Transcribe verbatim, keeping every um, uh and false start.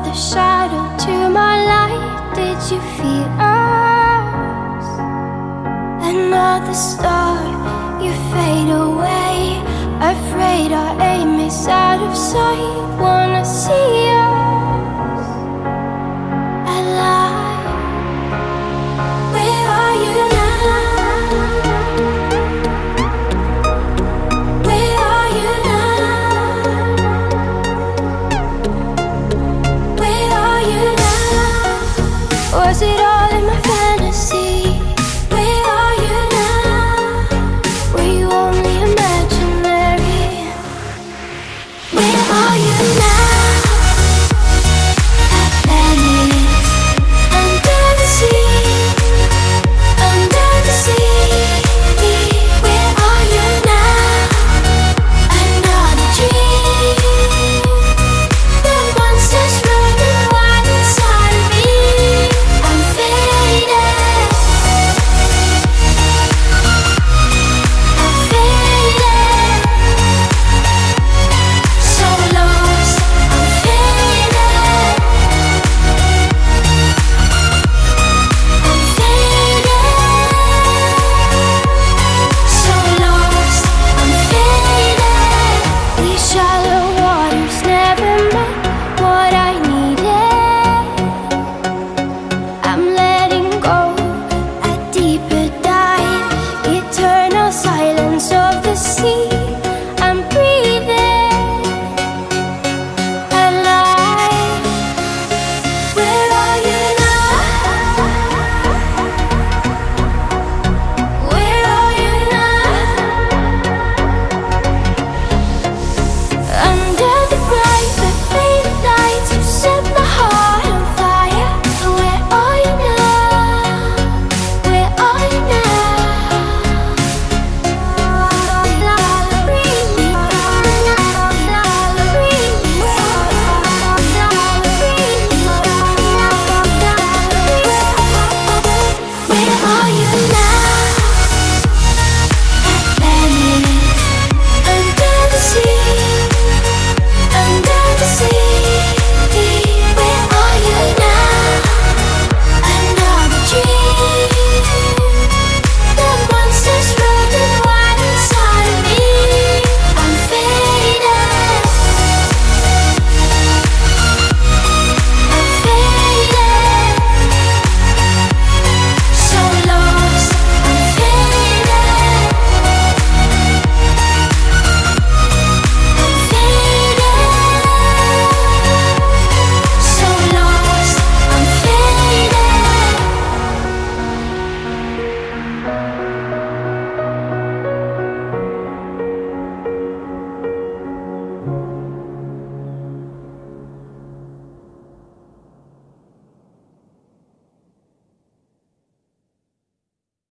another shadow to my light. Did you feel us? Another star, you fade away. Afraid our aim is out of sight. Wanna see us alive. Where are you now? Where are you now? Where are you now? Was it all in my fantasy?